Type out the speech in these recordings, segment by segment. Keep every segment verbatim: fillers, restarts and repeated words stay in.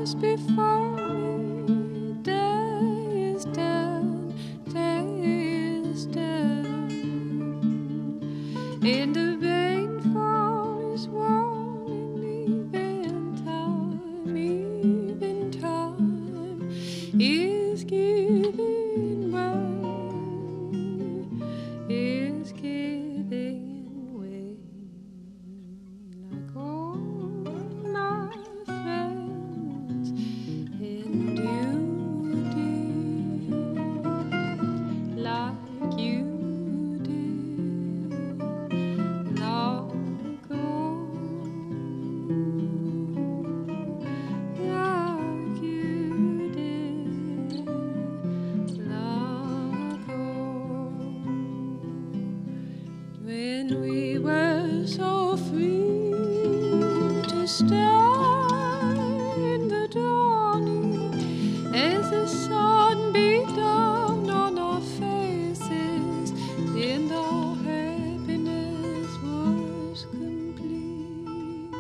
lies before me. Day is done, day is done, and the rainfall is warning. Even time, even time is giving way, is giving way. Like all my friends and you did, like you did long ago, like you did long ago, when we were so free to stare in the dawning as the sun beat down on our faces, and our happiness was complete.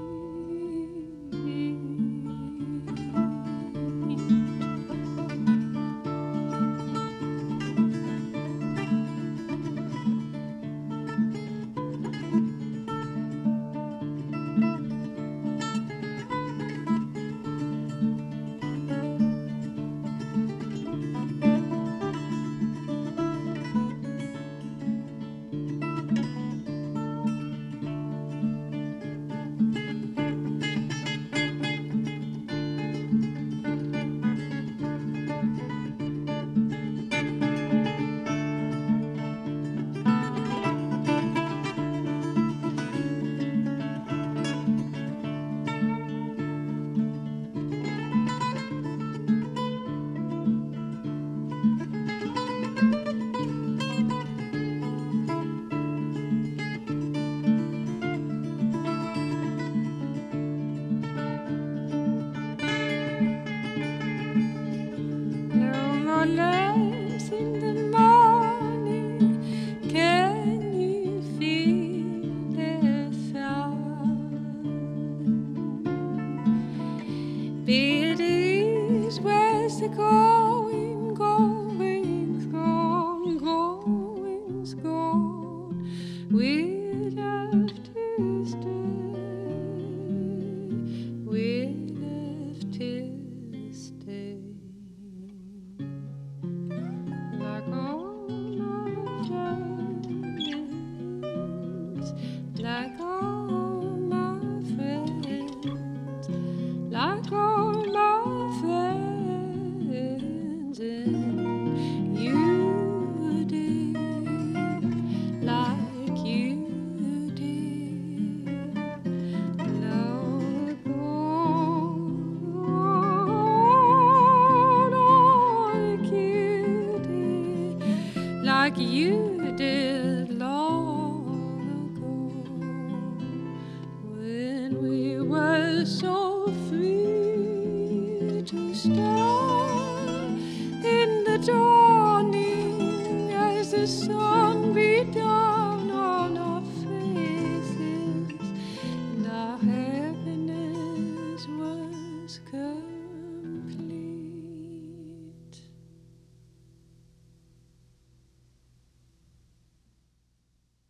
No more lamps in the morning. Can you feel their sound? Biddies, where's the going? Going's gone, going's gone. We'll have to stay. We'll have to stay. Like all my friends, like all my friends, like all my friends, and you did, like you did long ago, like you did, like you did long ago, when we were so free to stay.